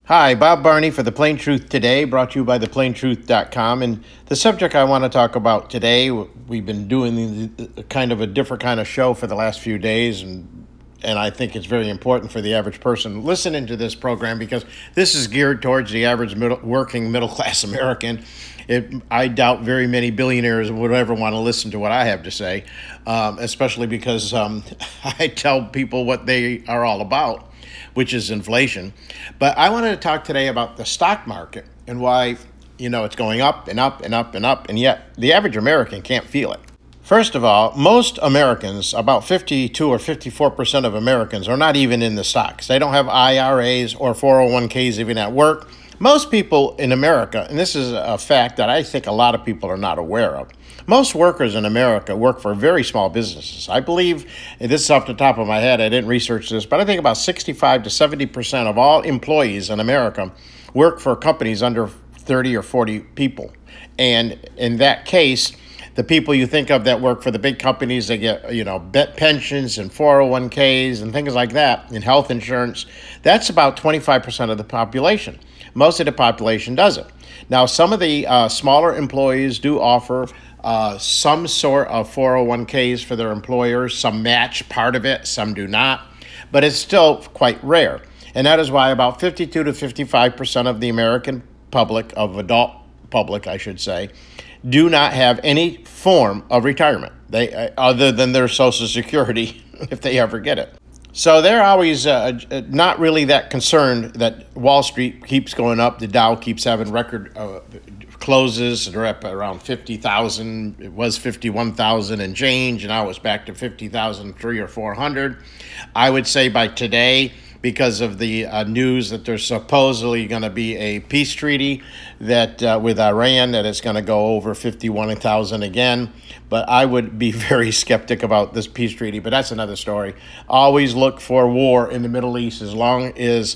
Hi, Bob Barney for The Plain Truth Today, brought to you by theplaintruth.com. And the subject I want to talk about today, we've been doing kind of a different kind of show for the last few days, and I think it's very important for the average person listening to this program because this is geared towards the average working middle-class American. I doubt very many billionaires would ever want to listen to what I have to say, especially because I tell people what they are all about, which is inflation. But I wanted to talk today about the stock market and why, it's going up and up and up and up, and yet the average American can't feel it. First of all, most Americans, about 52 or 54% of Americans, are not even in the stocks. They don't have IRAs or 401ks even at work. Most people in America, and this is a fact that I think a lot of people are not aware of, most workers in America work for very small businesses. I believe, and this is off the top of my head, I didn't research this, but I think about 65 to 70% of all employees in America work for companies under 30 or 40 people. And in that case, the people you think of that work for the big companies, they get, pensions and 401ks and things like that, and health insurance. That's about 25% of the population. Most of the population doesn't. Now, some of the smaller employees do offer some sort of 401ks for their employers. Some match part of it, some do not, but it's still quite rare. And that is why about 52 to 55% of the American public, of adult public, I should say, do not have any form of retirement, other than their Social Security, if they ever get it. So they're always not really that concerned that Wall Street keeps going up, the Dow keeps having record closes. They're up around 50,000. It was 51,000 and change, and now it's back to 50,003 or 400. I would say by today, because of the news that there's supposedly going to be a peace treaty that with Iran, that it's going to go over 51,000 again. But I would be very skeptic about this peace treaty, but that's another story. Always look for war in the Middle East. As long as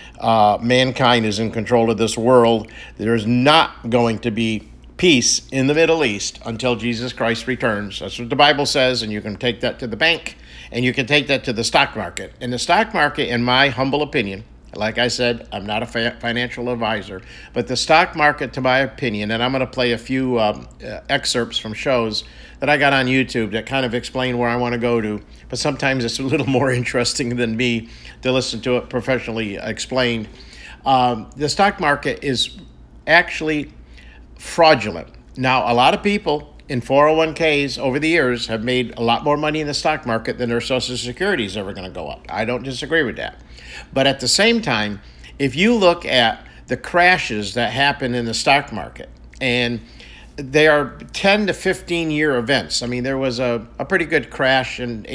mankind is in control of this world, there's not going to be peace in the Middle East until Jesus Christ returns. That's what the Bible says, and you can take that to the bank, and you can take that to the stock market. And the stock market, in my humble opinion, like I said, I'm not a financial advisor, but the stock market, to my opinion, and I'm going to play a few excerpts from shows that I got on YouTube that kind of explain where I want to go to, but sometimes it's a little more interesting than me to listen to it professionally explained. The stock market is actually fraudulent. Now, a lot of people in 401ks over the years have made a lot more money in the stock market than their Social Security is ever going to go up. I don't disagree with that. But at the same time, if you look at the crashes that happen in the stock market, and they are 10 to 15 year events. I mean, there was a pretty good crash in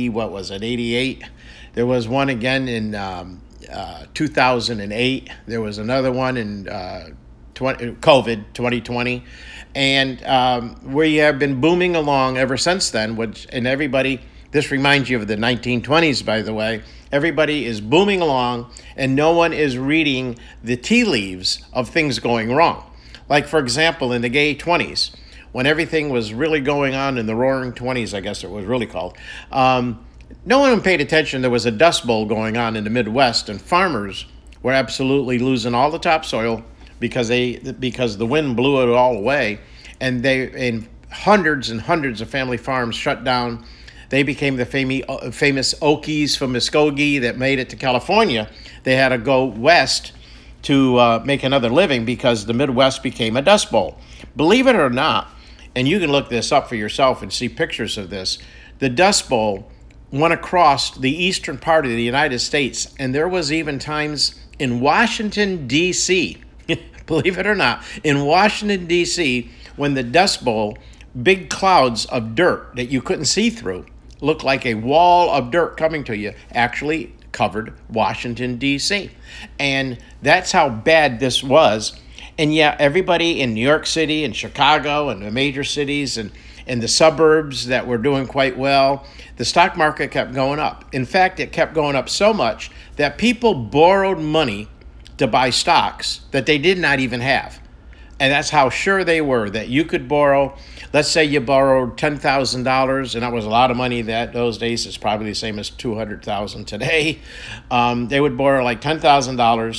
88? There was one again in 2008. There was another one in COVID 2020, and we have been booming along ever since then. This reminds you of the 1920s, by the way. Everybody is booming along, and no one is reading the tea leaves of things going wrong. Like, for example, in the gay 20s, when everything was really going on in the roaring 20s, I guess it was really called, no one paid attention. There was a dust bowl going on in the Midwest, and farmers were absolutely losing all the topsoil because the wind blew it all away, and hundreds and hundreds of family farms shut down. They became the famous Okies from Muskogee that made it to California. They had to go west to make another living because the Midwest became a dust bowl. Believe it or not, and you can look this up for yourself and see pictures of this, the Dust Bowl went across the eastern part of the United States, and there was even times in Washington, D.C., believe it or not, in Washington, D.C., when the Dust Bowl, big clouds of dirt that you couldn't see through, looked like a wall of dirt coming to you, actually covered Washington, D.C. And that's how bad this was. And yet everybody in New York City and Chicago and the major cities and the suburbs that were doing quite well, the stock market kept going up. In fact, it kept going up so much that people borrowed money to buy stocks that they did not even have. And that's how sure they were that you could borrow. Let's say you borrowed $10,000, and that was a lot of money those days. It's probably the same as $200,000 today. They would borrow like $10,000,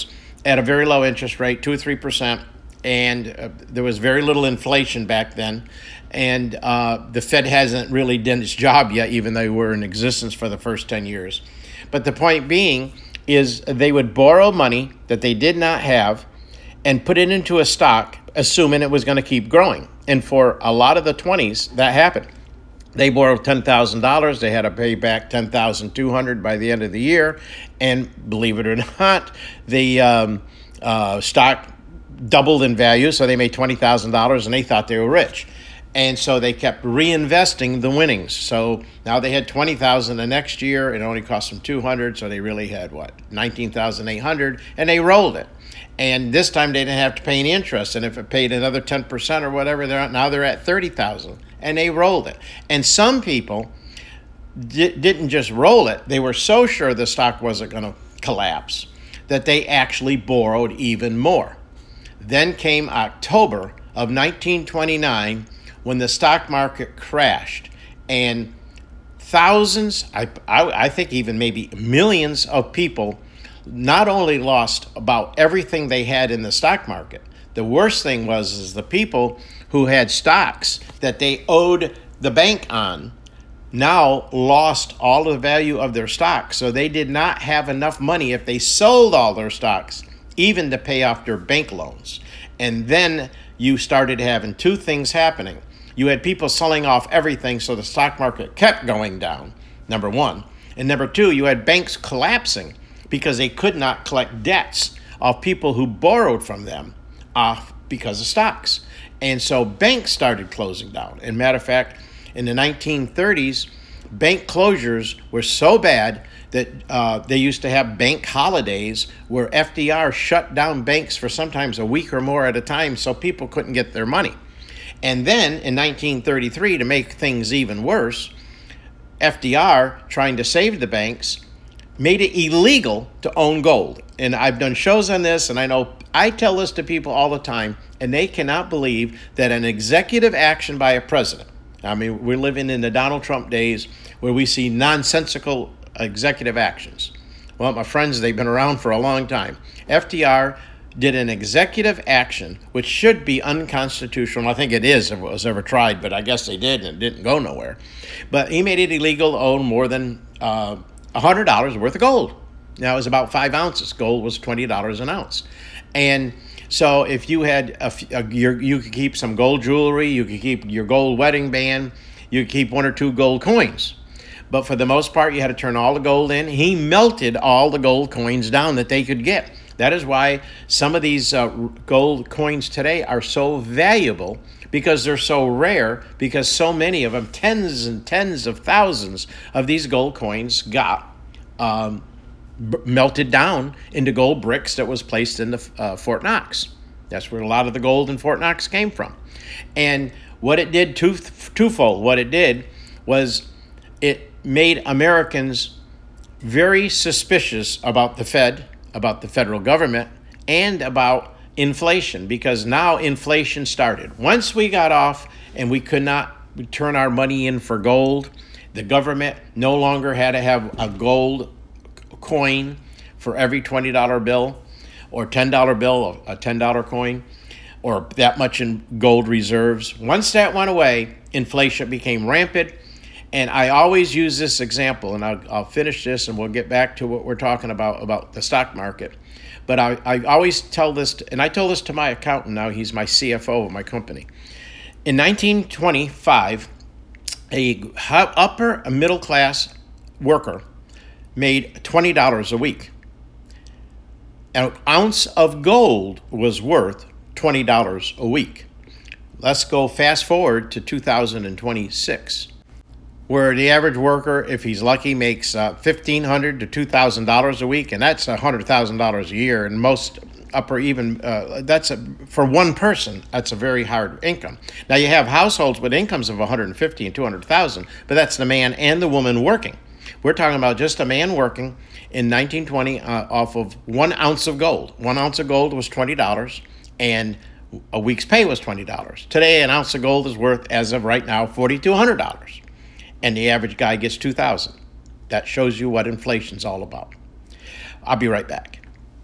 at a very low interest rate, 2 or 3%, and there was very little inflation back then. And the Fed hasn't really done its job yet, even though they were in existence for the first 10 years. But the point being is they would borrow money that they did not have and put it into a stock, assuming it was going to keep growing. And for a lot of the 20s, that happened. They borrowed $10,000. They had to pay back $10,200 by the end of the year. And believe it or not, the stock doubled in value, so they made $20,000, and they thought they were rich. And so they kept reinvesting the winnings. So now they had $20,000 the next year. It only cost them $200, so they really had $19,800, and they rolled it. And this time they didn't have to pay any interest. And if it paid another 10% or whatever, now they're at $30,000, and they rolled it. And some people didn't just roll it; they were so sure the stock wasn't going to collapse that they actually borrowed even more. Then came October of 1929. When the stock market crashed, and thousands, I think even maybe millions of people not only lost about everything they had in the stock market. The worst thing was the people who had stocks that they owed the bank on now lost all the value of their stocks. So they did not have enough money if they sold all their stocks, even to pay off their bank loans. And then you started having two things happening. You had people selling off everything, so the stock market kept going down, number one. And number two, you had banks collapsing because they could not collect debts of people who borrowed from them because of stocks. And so banks started closing down. And matter of fact, in the 1930s, bank closures were so bad that they used to have bank holidays where FDR shut down banks for sometimes a week or more at a time so people couldn't get their money. And then in 1933, to make things even worse, FDR, trying to save the banks, made it illegal to own gold. And I've done shows on this, and I tell this to people all the time, and they cannot believe that an executive action by a president, I mean, we're living in the Donald Trump days where we see nonsensical executive actions. Well, my friends, they've been around for a long time. FDR did an executive action which should be unconstitutional. I think it is if it was ever tried, but I guess they did and it didn't go nowhere. But he made it illegal to own more than $100 worth of gold. Now it was about 5 ounces. Gold was $20 an ounce. And so if you had you could keep some gold jewelry, you could keep your gold wedding band, you could keep 1 or 2 gold coins. But for the most part, you had to turn all the gold in. He melted all the gold coins down that they could get. That is why some of these gold coins today are so valuable, because they're so rare, because so many of them, tens and tens of thousands of these gold coins got melted down into gold bricks that was placed in the Fort Knox. That's where a lot of the gold in Fort Knox came from. And what it did, twofold, what it did was it made Americans very suspicious about the Fed, about the federal government, and about inflation, because now inflation started. Once we got off and we could not turn our money in for gold, the government no longer had to have a gold coin for every $20 bill or $10 bill, a $10 coin, or that much in gold reserves. Once that went away, inflation became rampant. And I always use this example, and I'll finish this and we'll get back to what we're talking about the stock market. But I always tell this, and I told this to my accountant now, he's my CFO of my company. In 1925, a upper middle class worker made $20 a week. An ounce of gold was worth $20 a week. Let's go fast forward to 2026. Where the average worker, if he's lucky, makes $1,500 to $2,000 a week, and that's $100,000 a year. And most upper even, for one person, that's a very hard income. Now you have households with incomes of $150,000 and $200,000, but that's the man and the woman working. We're talking about just a man working in 1920 off of 1 ounce of gold. 1 ounce of gold was $20, and a week's pay was $20. Today, an ounce of gold is worth, as of right now, $4,200. And the average guy gets $2,000. That shows you what inflation's all about. I'll be right back.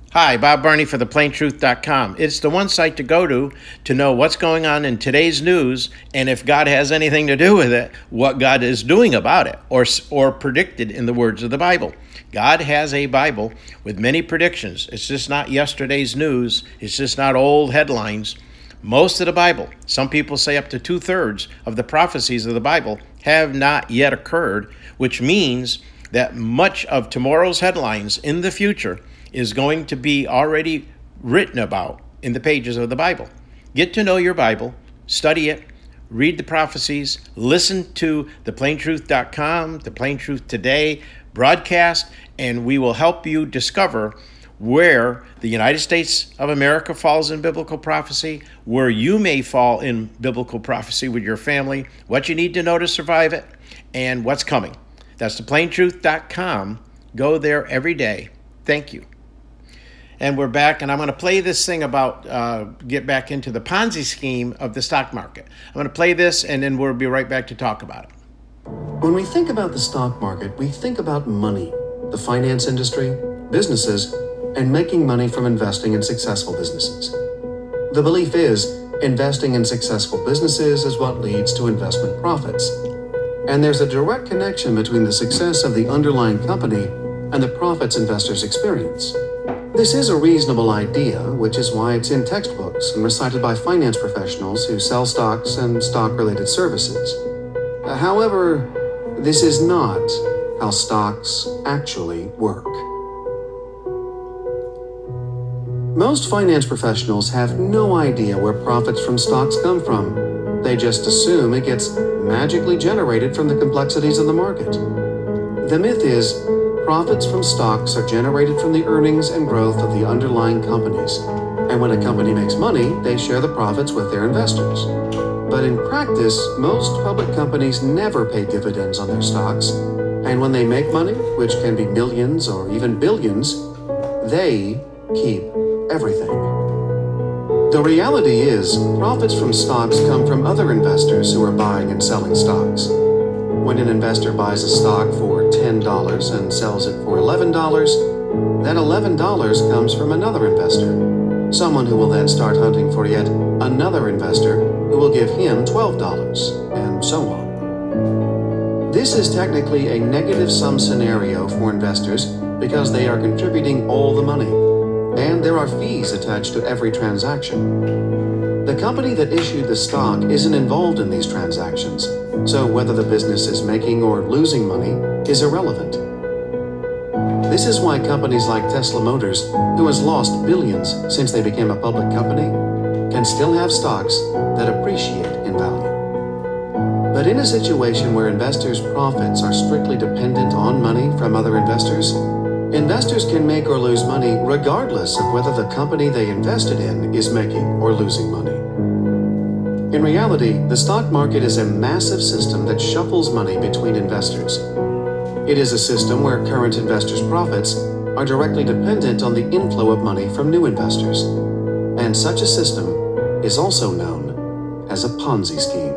Hi, Bob Barney for theplaintruth.com. It's the one site to go to know what's going on in today's news and if God has anything to do with it, what God is doing about it or predicted in the words of the Bible. God has a Bible with many predictions. It's just not yesterday's news. It's just not old headlines. Most of the Bible, some people say up to 2/3 of the prophecies of the Bible have not yet occurred, which means that much of tomorrow's headlines in the future is going to be already written about in the pages of the Bible. Get to know your Bible, study it, read the prophecies, listen to theplaintruth.com, The Plain Truth Today broadcast, and we will help you discover where the United States of America falls in biblical prophecy, where you may fall in biblical prophecy with your family, what you need to know to survive it, and what's coming. That's theplaintruth.com. Go there every day. Thank you. And we're back, and I'm going to play this thing about get back into the Ponzi scheme of the stock market. I'm going to play this, and then we'll be right back to talk about it. When we think about the stock market, we think about money, the finance industry, businesses, and making money from investing in successful businesses. The belief is investing in successful businesses is what leads to investment profits. And there's a direct connection between the success of the underlying company and the profits investors experience. This is a reasonable idea, which is why it's in textbooks and recited by finance professionals who sell stocks and stock-related services. However, this is not how stocks actually work. Most finance professionals have no idea where profits from stocks come from. They just assume it gets magically generated from the complexities of the market. The myth is profits from stocks are generated from the earnings and growth of the underlying companies. And when a company makes money, they share the profits with their investors. But in practice, most public companies never pay dividends on their stocks. And when they make money, which can be millions or even billions, they keep everything. The reality is, profits from stocks come from other investors who are buying and selling stocks. When an investor buys a stock for $10 and sells it for $11, that $11 comes from another investor, someone who will then start hunting for yet another investor who will give him $12, and so on. This is technically a negative sum scenario for investors because they are contributing all the money, and there are fees attached to every transaction. The company that issued the stock isn't involved in these transactions, so whether the business is making or losing money is irrelevant. This is why companies like Tesla Motors, who has lost billions since they became a public company, can still have stocks that appreciate in value. But in a situation where investors' profits are strictly dependent on money from other investors, investors can make or lose money regardless of whether the company they invested in is making or losing money. In reality, the stock market is a massive system that shuffles money between investors. It is a system where current investors' profits are directly dependent on the inflow of money from new investors. And such a system is also known as a Ponzi scheme.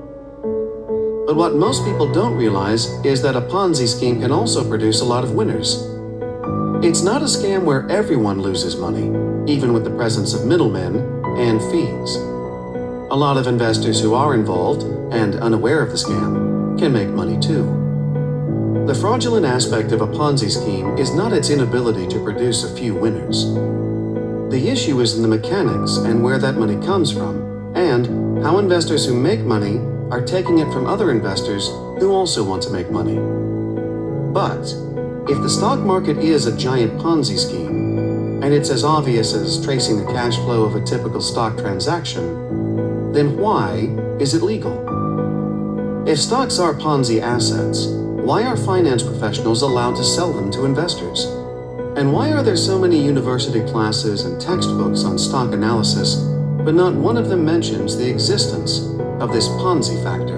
But what most people don't realize is that a Ponzi scheme can also produce a lot of winners. It's not a scam where everyone loses money, even with the presence of middlemen and fees. A lot of investors who are involved and unaware of the scam can make money too. The fraudulent aspect of a Ponzi scheme is not its inability to produce a few winners. The issue is in the mechanics and where that money comes from, and how investors who make money are taking it from other investors who also want to make money. But if the stock market is a giant Ponzi scheme, and it's as obvious as tracing the cash flow of a typical stock transaction, then why is it legal? If stocks are Ponzi assets, why are finance professionals allowed to sell them to investors? And why are there so many university classes and textbooks on stock analysis, but not one of them mentions the existence of this Ponzi factor?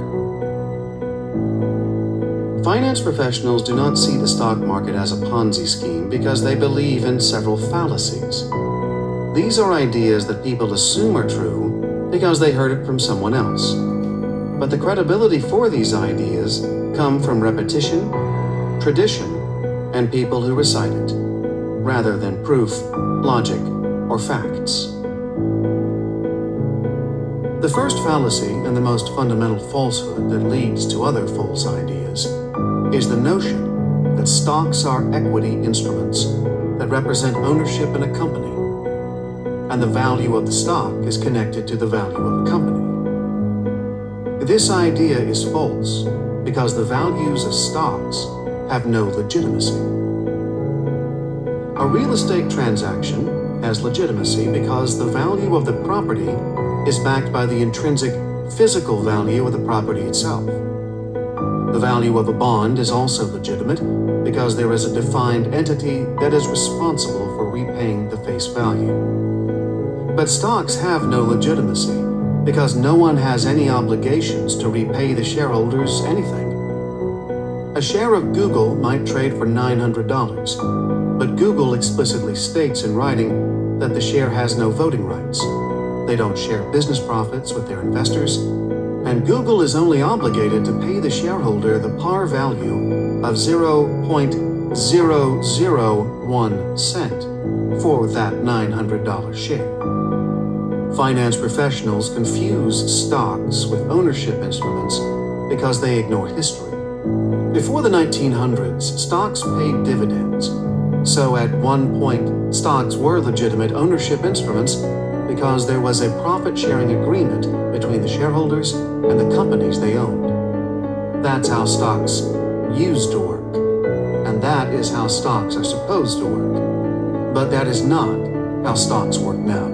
Finance professionals do not see the stock market as a Ponzi scheme because they believe in several fallacies. These are ideas that people assume are true because they heard it from someone else. But the credibility for these ideas come from repetition, tradition, and people who recite it. rather than proof, logic, or facts. The first fallacy and the most fundamental falsehood that leads to other false ideas is the notion that stocks are equity instruments that represent ownership in a company, and the value of the stock is connected to the value of a company. This idea is false because the values of stocks have no legitimacy. A real estate transaction has legitimacy because the value of the property is backed by the intrinsic physical value of the property itself. The value of a bond is also legitimate because there is a defined entity that is responsible for repaying the face value. But stocks have no legitimacy because no one has any obligations to repay the shareholders anything. A share of Google might trade for $900, but Google explicitly states in writing that the share has no voting rights. They don't share business profits with their investors, and Google is only obligated to pay the shareholder the par value of 0.001 cent for that $900 share. Finance professionals confuse stocks with ownership instruments because they ignore history. Before the 1900s, stocks paid dividends, so at one point, stocks were legitimate ownership instruments because there was a profit-sharing agreement between the shareholders and the companies they owned. That's how stocks used to work, and that is how stocks are supposed to work. But that is not how stocks work now.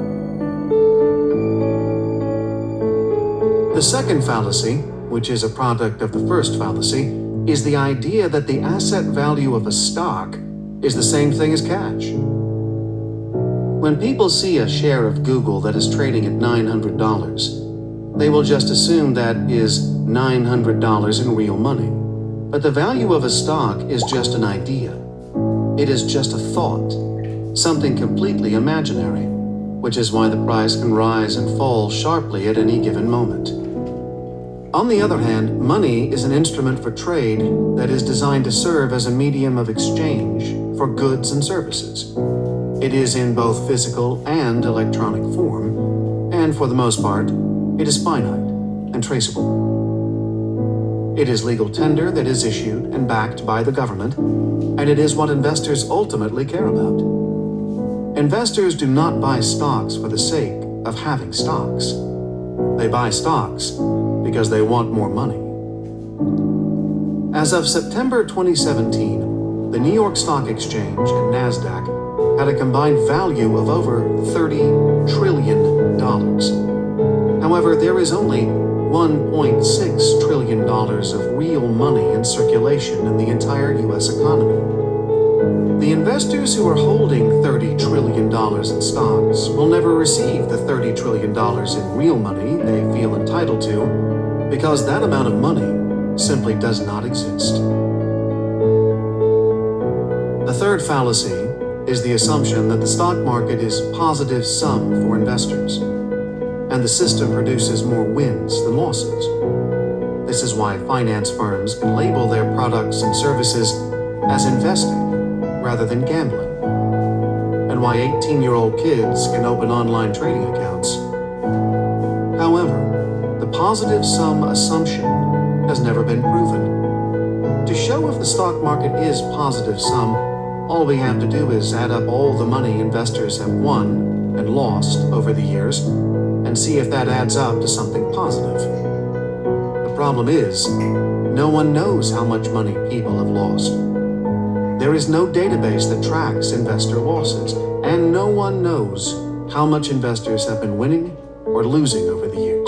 The second fallacy, which is a product of the first fallacy, is the idea that the asset value of a stock is the same thing as cash. When people see a share of Google that is trading at $900, they will just assume that is $900 in real money. But the value of a stock is just an idea. It is just a thought, something completely imaginary, which is why the price can rise and fall sharply at any given moment. On the other hand, money is an instrument for trade that is designed to serve as a medium of exchange for goods and services. It is in both physical and electronic form, and for the most part, it is finite and traceable. It is legal tender that is issued and backed by the government, and it is what investors ultimately care about. Investors do not buy stocks for the sake of having stocks. They buy stocks because they want more money. As of September 2017, the New York Stock Exchange and NASDAQ had a combined value of over $30 trillion. However, there is only $1.6 trillion of real money in circulation in the entire U.S. economy. The investors who are holding $30 trillion in stocks will never receive the $30 trillion in real money they feel entitled to because that amount of money simply does not exist. The third fallacy is the assumption that the stock market is positive sum for investors, and the system produces more wins than losses. This is why finance firms can label their products and services as investing rather than gambling, and why 18-year-old kids can open online trading accounts. However, the positive sum assumption has never been proven. To show if the stock market is positive sum, all we have to do is add up all the money investors have won and lost over the years and see if that adds up to something positive. The problem is, no one knows how much money people have lost. There is no database that tracks investor losses, and no one knows how much investors have been winning or losing over the years.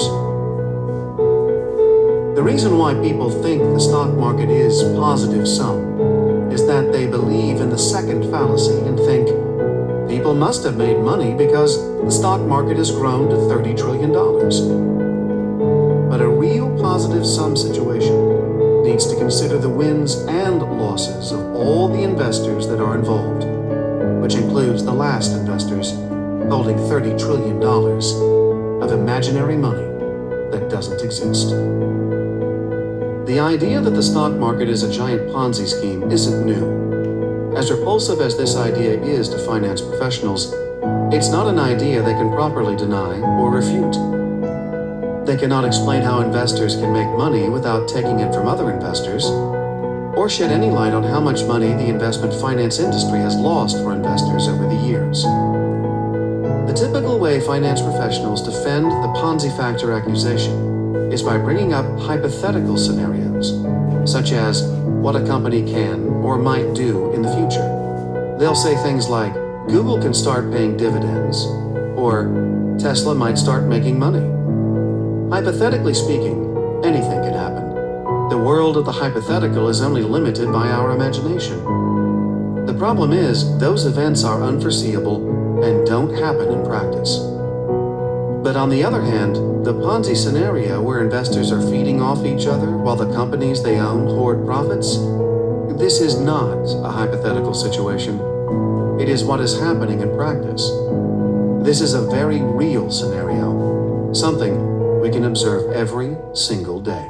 The reason why people think the stock market is positive sum is that they believe in the second fallacy and think people must have made money because the stock market has grown to $30 trillion. But a real positive sum situation needs to consider the wins and losses of all the investors that are involved, which includes the last investors holding $30 trillion of imaginary money that doesn't exist. The idea that the stock market is a giant Ponzi scheme isn't new. As repulsive as this idea is to finance professionals, it's not an idea they can properly deny or refute. They cannot explain how investors can make money without taking it from other investors, or shed any light on how much money the investment finance industry has lost for investors over the years. The typical way finance professionals defend the Ponzi factor accusation is by bringing up hypothetical scenarios, such as what a company can or might do in the future. They'll say things like, Google can start paying dividends, or Tesla might start making money. Hypothetically speaking, anything can happen. The world of the hypothetical is only limited by our imagination. The problem is, those events are unforeseeable and don't happen in practice. But on the other hand, the Ponzi scenario where investors are feeding off each other while the companies they own hoard profits, this is not a hypothetical situation. It is what is happening in practice. This is a very real scenario, something we can observe every single day.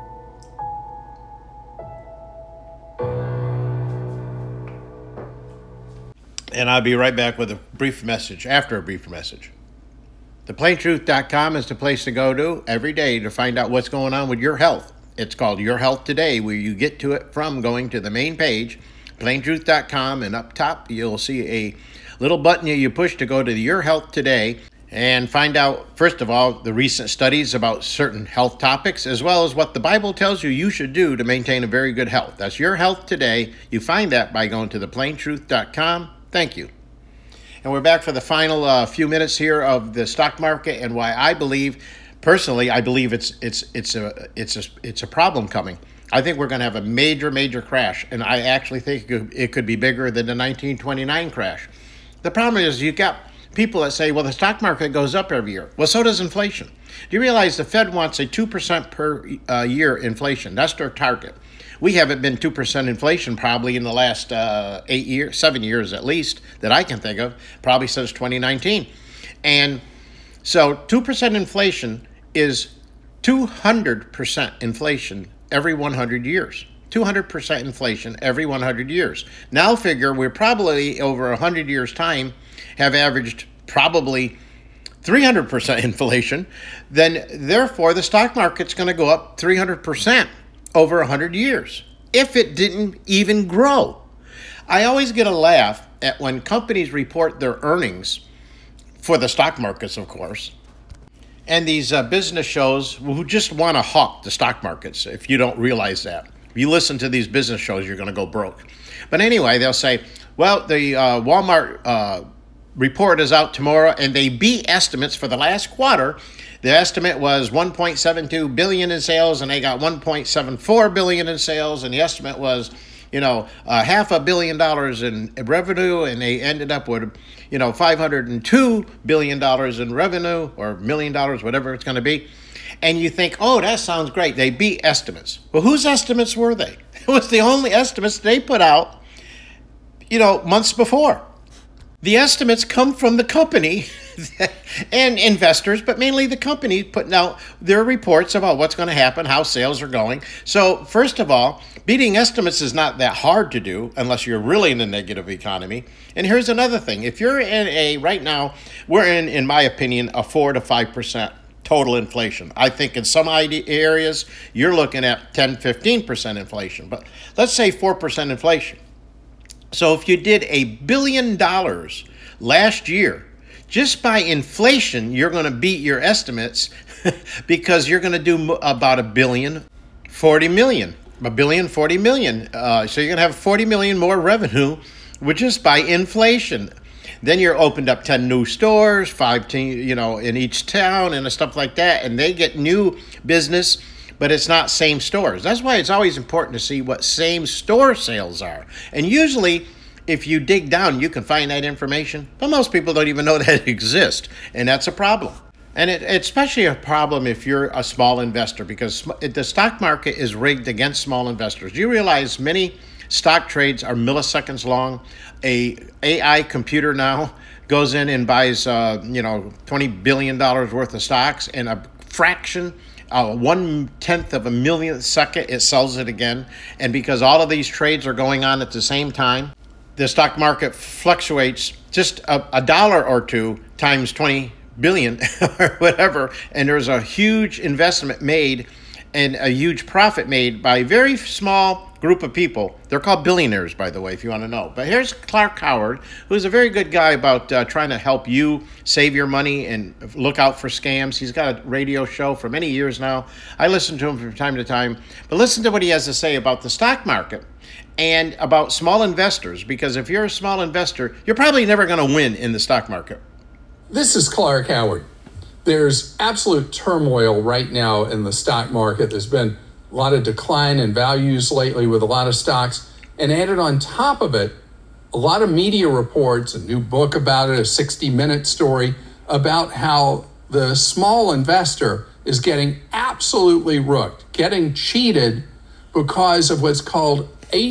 And I'll be right back with a brief message after a brief message. ThePlainTruth.com is the place to go to every day to find out what's going on with your health. It's called Your Health Today, where you get to it from going to the main page, PlainTruth.com, and up top you'll see a little button you push to go to Your Health Today and find out, first of all, the recent studies about certain health topics, as well as what the Bible tells you should do to maintain a very good health. That's Your Health Today. You find that by going to ThePlainTruth.com. Thank you. And we're back for the final few minutes here of the stock market and why I believe, personally, I believe it's a problem coming. I think we're going to have a major crash, and I actually think it could be bigger than the 1929 crash. The problem is you've got people that say, well, the stock market goes up every year. Well, so does inflation. Do you realize the Fed wants a 2% per year inflation? That's their target. We haven't been 2% inflation probably in the last 7 years at least, that I can think of, probably since 2019. And so 2% inflation is 200% inflation every 100 years. 200% inflation every 100 years. Now figure we're probably over 100 years' time have averaged probably 300% inflation, then therefore the stock market's going to go up 300% over 100 years, if it didn't even grow. I always get a laugh at when companies report their earnings, for the stock markets, of course, and these business shows who just want to hawk the stock markets, if you don't realize that. If you listen to these business shows, you're going to go broke. But anyway, they'll say, well, the Walmart report is out tomorrow, and they beat estimates for the last quarter. The estimate was 1.72 billion in sales, and they got 1.74 billion in sales, and the estimate was, $500 million in revenue, and they ended up with, $502 billion in revenue, or $1 million, whatever it's going to be. And you think, oh, that sounds great. They beat estimates. Well, whose estimates were they? It was the only estimates they put out, months before. The estimates come from the company and investors, but mainly the company putting out their reports about what's going to happen, how sales are going. So first of all, beating estimates is not that hard to do unless you're really in a negative economy. And here's another thing. If you're right now, we're in my opinion, a 4 to 5% total inflation. I think in some areas, you're looking at 10, 15% inflation. But let's say 4% inflation. So if you did $1 billion last year, just by inflation, you're going to beat your estimates because you're going to do about $1.04 billion. $1.04 billion. So you're going to have 40 million more revenue, which is by inflation. Then you're opened up 10 new stores, 5 in each town and stuff like that, and they get new business, but it's not same stores. That's why it's always important to see what same store sales are. And usually, if you dig down, you can find that information, but most people don't even know that it exists, and that's a problem. And it's especially a problem if you're a small investor, because the stock market is rigged against small investors. You realize many stock trades are milliseconds long. A AI computer now goes in and buys $20 billion worth of stocks in a fraction, 1/10 of a millionth second, it sells it again. And because all of these trades are going on at the same time, the stock market fluctuates just a dollar or two times 20 billion or whatever, and there's a huge investment made and a huge profit made by a very small group of people. They're called billionaires, by the way, if you want to know. But here's Clark Howard, who's a very good guy about trying to help you save your money and look out for scams. He's got a radio show for many years now. I listen to him from time to time. But listen to what he has to say about the stock market and about small investors, because if you're a small investor, you're probably never going to win in the stock market. This is Clark Howard. There's absolute turmoil right now in the stock market. There's been a lot of decline in values lately with a lot of stocks. And added on top of it, a lot of media reports, a new book about it, a 60-minute story about how the small investor is getting absolutely rooked, getting cheated because of what's called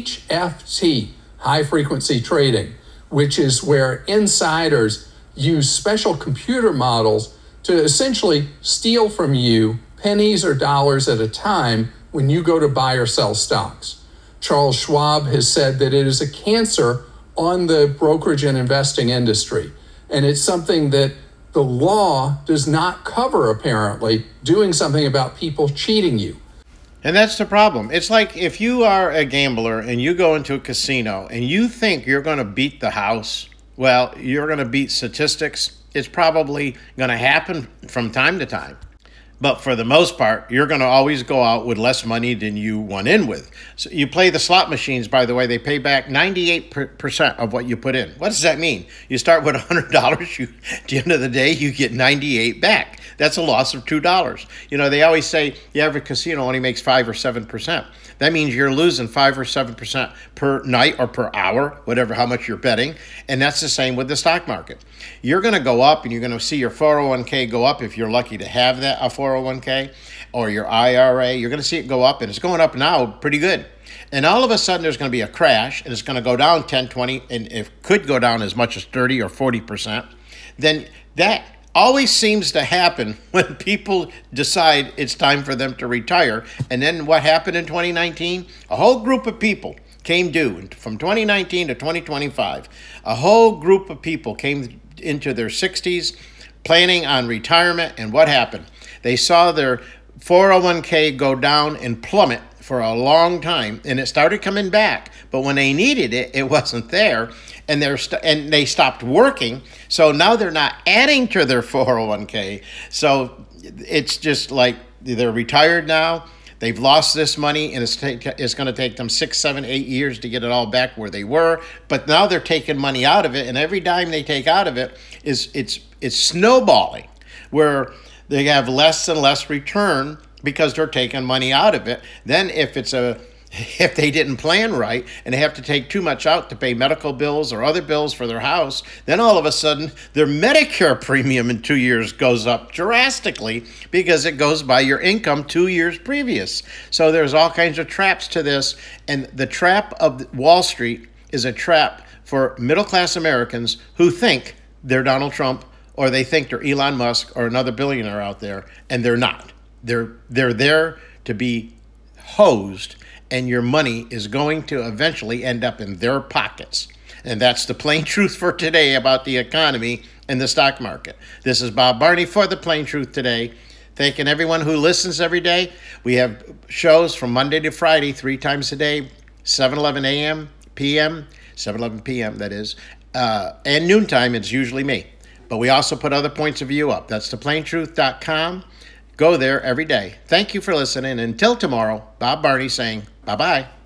HFT, high frequency trading, which is where insiders use special computer models to essentially steal from you pennies or dollars at a time when you go to buy or sell stocks. Charles Schwab has said that it is a cancer on the brokerage and investing industry. And it's something that the law does not cover, apparently, doing something about people cheating you. And that's the problem. It's like if you are a gambler and you go into a casino and you think you're going to beat the house, well, you're going to beat statistics. It's probably going to happen from time to time. But for the most part, you're going to always go out with less money than you went in with. So you play the slot machines, by the way, they pay back 98% of what you put in. What does that mean? You start with $100, at the end of the day, you get 98 back. That's a loss of $2. You know, they always say the average casino only makes 5 or 7%. That means you're losing 5 or 7% per night or per hour, whatever, how much you're betting. And that's the same with the stock market. You're going to go up and you're going to see your 401k go up if you're lucky to have that, a 401k, or your IRA. You're going to see it go up, and it's going up now pretty good. And all of a sudden there's going to be a crash, and it's going to go down 10, 20, and it could go down as much as 30 or 40%. Then that always seems to happen when people decide it's time for them to retire. And then what happened in 2019? A whole group of people came due from 2019 to 2025. A whole group of people came into their 60s planning on retirement. And what happened? They saw their 401k go down and plummet for a long time, and it started coming back. But when they needed it, it wasn't there, and they stopped working. So now they're not adding to their 401k. So it's just like they're retired now. They've lost this money, and it's going to take them 6, 7, 8 years to get it all back where they were. But now they're taking money out of it, and every dime they take out of it it's snowballing, where they have less and less return because they're taking money out of it. Then if they didn't plan right and they have to take too much out to pay medical bills or other bills for their house, then all of a sudden their Medicare premium in 2 years goes up drastically because it goes by your income 2 years previous. So there's all kinds of traps to this. And the trap of Wall Street is a trap for middle-class Americans who think they're Donald Trump, or they think they're Elon Musk or another billionaire out there, and they're not. They're there to be hosed, and your money is going to eventually end up in their pockets. And that's the plain truth for today about the economy and the stock market. This is Bob Barney for the Plain Truth Today. Thanking everyone who listens every day. We have shows from Monday to Friday, 3 times a day, 7:11 a.m., p.m., 7:11 p.m., that is, and noontime. It's usually me. But we also put other points of view up. That's theplaintruth.com. Go there every day. Thank you for listening. Until tomorrow, Bob Barney saying bye-bye.